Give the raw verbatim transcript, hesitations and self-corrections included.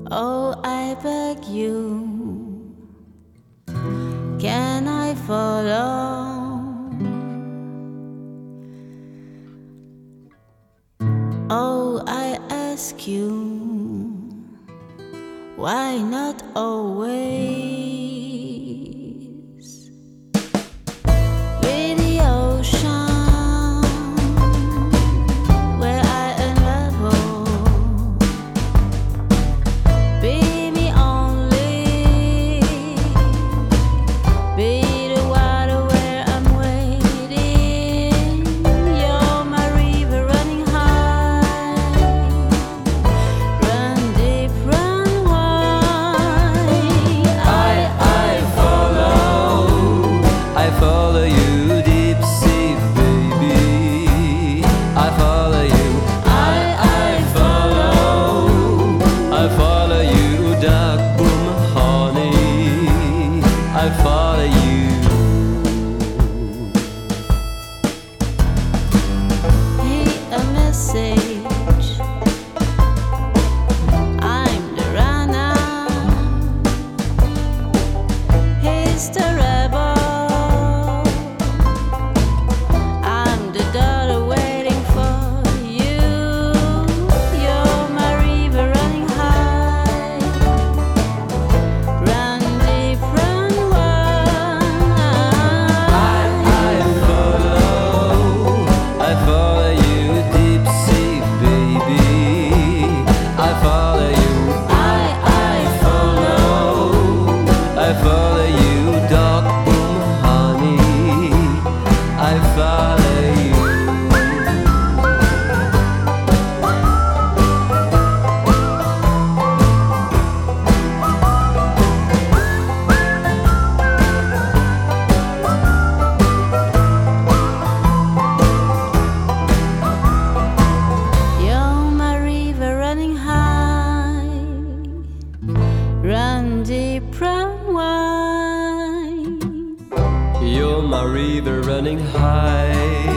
Oh, I beg you, can I follow? Oh, I ask you, why not always? With the ocean, where I unravel, be me only, be the water where I'm waiting. You're my river running high, run deep, run wide. I, I follow, I follow you deep sea, baby. I follow you, I, I follow, I follow you, dark boom, honey. I follow you. Hey, a message. I'm the runner. He's the rebel. I'm the daughter waiting for you. You're my river running high. Run deep, run wide. I follow, I follow you, deep sea, baby. I follow you, I, I follow, I follow you, dark boom, honey. I follow you. You're my river running high, run deep, run wide. You're my river running high.